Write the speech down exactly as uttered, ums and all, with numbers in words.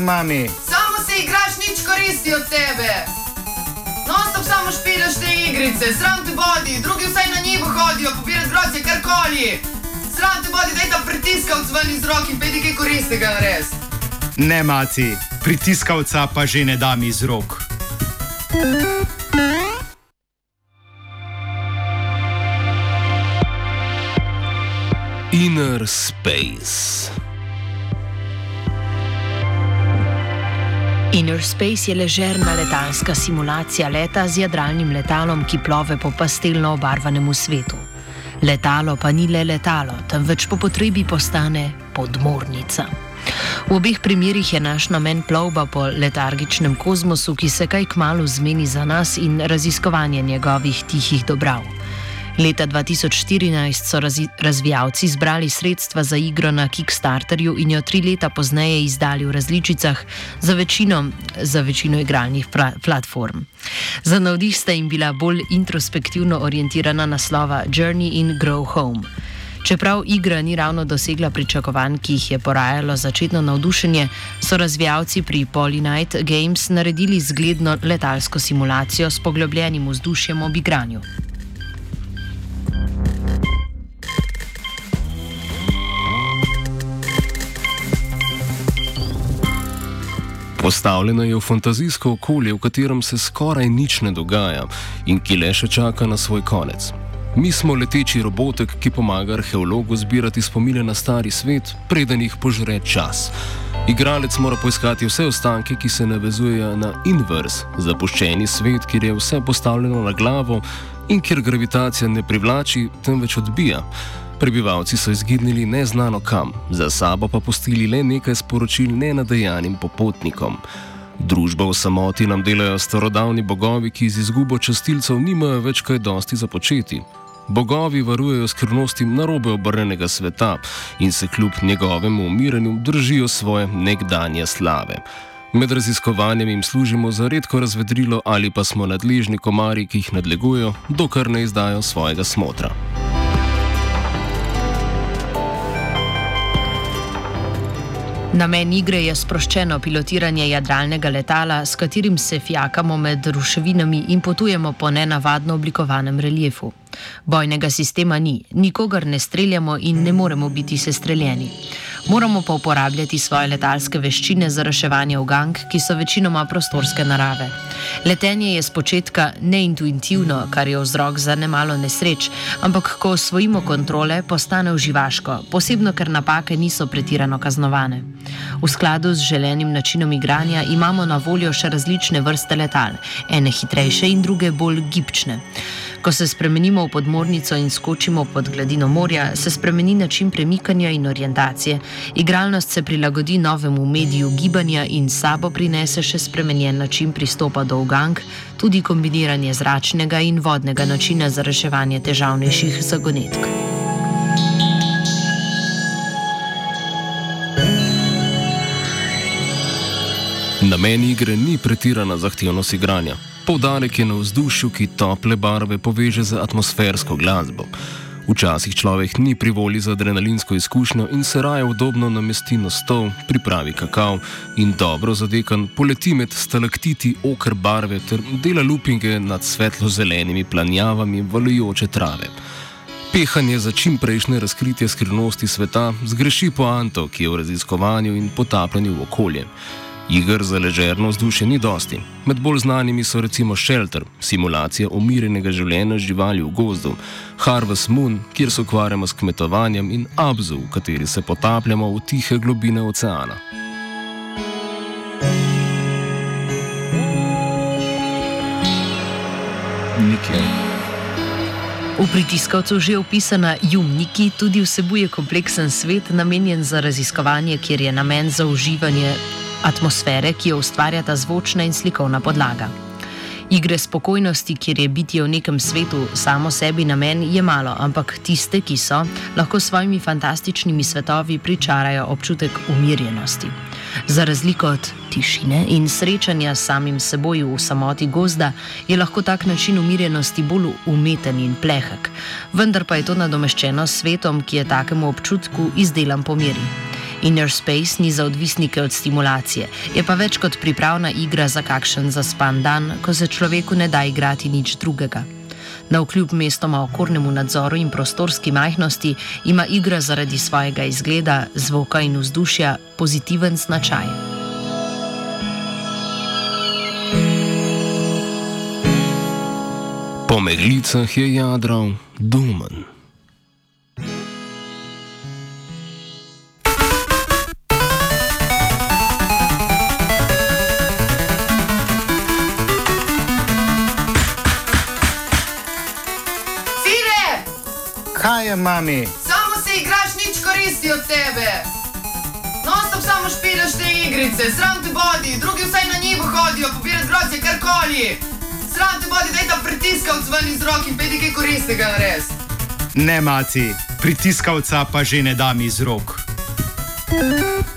mami. Samo se igraš, nič koristi od tebe. Non-stop samo špilaš te igrice, sram te bodi, drugi vsaj na njivo hodijo, pobirat grozdje, karkoli. Sram te bodi, daj ta pritiskavc ven iz rok in pedi kaj koristega nares. Ne, maci, pritiskavca pa že ne dam iz rok. Inner Space. Inner Space je ležerna letalska simulacija leta z jadralnim letalom, ki plove po pastelno obarvanemu svetu. Letalo pa ni le letalo, temveč po potrebi postane podmornica. V obeh primerih je naš namen plovba po letargičnem kozmosu, ki se kaj kmalu zmeni za nas, in raziskovanje njegovih tihih dobrav. Leta dva tisoč štirinajst so razi, razvijalci zbrali sredstva za igro na Kickstarterju in jo tri leta pozneje izdali v različicah za večino, za večino igralnih pra, platform. Za navdih sta jim bila bolj introspektivno orientirana naslova Journey in Grow Home. Čeprav igra ni ravno dosegla pričakovanj, ki jih je porajalo začetno navdušenje, so razvijalci pri Polynight Games naredili zgledno letalsko simulacijo s poglobljenim vzdušjem ob igranju. Postavljena je v fantazijsko okolje, v katerem se skoraj nič ne dogaja in ki le še čaka na svoj konec. Mi smo leteči robotek, ki pomaga arheologu zbirati spomine na stari svet, preden jih požre čas. Igralec mora poiskati vse ostanke, ki se navezujejo na Inverse, zapuščeni svet, kjer je vse postavljeno na glavo in kjer gravitacija ne privlači, temveč odbija. Prebivalci so izginili neznano kam, za sabo pa pustili le nekaj sporočil nenadajanim popotnikom. Družbo v samoti nam delajo starodavni bogovi, ki z izgubo častilcev nimajo več kaj dosti za početi. Bogovi varujejo skrivnosti narobe obrnenega sveta in se kljub njegovemu umiranju držijo svoje nekdanje slave. Med raziskovanjem jim služimo za redko razvedrilo ali pa smo nadležni komarji, ki jih nadlegujejo, dokler ne izdajo svojega smotra. Namen igre je sproščeno pilotiranje jadralnega letala, s katerim se fijakamo med ruševinami in potujemo po nenavadno oblikovanem reliefu. Bojnega sistema ni, nikogar ne streljamo in ne moremo biti sestreljeni. Moramo pa uporabljati svoje letalske veščine za reševanje ugank, ki so večinoma prostorske narave. Letenje je spočetka neintuitivno, kar je vzrok za nemalo nesreč, ampak ko osvojimo kontrole, postane uživaško, posebno ker napake niso pretirano kaznovane. V skladu z želenim načinom igranja imamo na voljo še različne vrste letal, ene hitrejše in druge bolj gibčne. Ko se spremenimo v podmornico in skočimo pod gladino morja, se spremeni način premikanja in orientacije. Igralnost se prilagodi novemu mediju gibanja in s sabo prinese še spremenjen način pristopa do ugank, tudi kombiniranje zračnega in vodnega načina za reševanje težavnejših zagonetk. Namen igre ni pretirana zahtevnost igranja. Poudarek je na vzdušju, ki tople barve poveže z atmosfersko glasbo. Včasih človek ni pri volji za adrenalinsko izkušnjo in se raje udobno namesti na stol, pripravi kakav in dobro zadekan poleti med stalaktiti oker barve ter dela lupinge nad svetlo-zelenimi planjavami valujoče trave. Pehanje za čimprejšnje razkritje skrivnosti sveta zgreši poanto, ki je v raziskovanju in potapljanju v okolje. Iger za ležerno vzdušje ni dosti. Med bolj znanimi so recimo Shelter, simulacija umirjenega življenja živali v gozdu, Harvest Moon, kjer se ukvarjamo s kmetovanjem, in Abzu, v kateri se potapljamo v tihe globine oceana. Nikje. V pritiskavcu že opisana Jum-Niki tudi vsebuje kompleksen svet, namenjen za raziskovanje, kjer je namen za uživanje atmosfere, ki jo ustvarjata zvočna in slikovna podlaga. Igre spokojnosti, kjer je bitje v nekem svetu samo sebi namen, je malo, ampak tiste, ki so, lahko s svojimi fantastičnimi svetovi pričarajo občutek umirjenosti. Za razliko od tišine in srečanja s samim seboj v samoti gozda, je lahko tak način umirjenosti bolj umeten in plehek, vendar pa je to nadomeščeno s svetom, ki je takemu občutku izdelan po meri. Inner Space ni za odvisnike od stimulacije, je pa več kot pripravna igra za kakšen zaspan dan, ko se človeku ne da igrati nič drugega. Navkljub mestoma okornemu nadzoru in prostorski majhnosti ima igra zaradi svojega izgleda, zvoka in vzdušja pozitiven značaj. Po meglicah je jadral Duman. Kaj je, mami? Samo se igraš, nič koristi od tebe. Non-stop samo špilaš te igrice, sram te bodi, drugi vsaj na njivo hodijo, pobirat grozdje, karkoli. Sram te bodi, daj ta pritiskavc ven iz rok in pedi kaj koristega nares. Ne, maci, pritiskavca pa že ne dam iz rok.